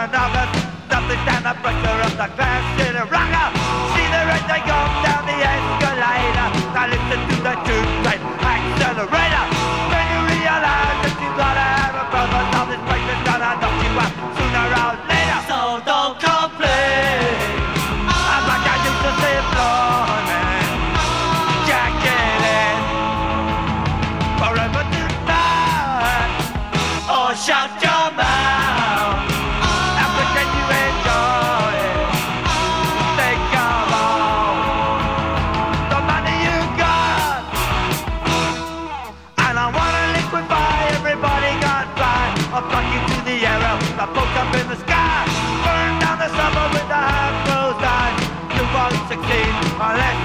in August. Nothing stand the pressure of the class in a rocker. See the red they go down the escalator. Now listen to the two-plate accelerator. When you realize that you gotta have a brother, now this place is gonna knock you out sooner or later. So don't complain. I'm like I used to say, Floyd, Jack in forever tonight. Oh, shout your mouth. Now pretend you enjoy it. Think of all the money you got. And I wanna liquefy everybody gone by. I'll plug you to the arrow, the poke up in the sky. Burn down the suburb with the half closed eyes. You won't succeed unless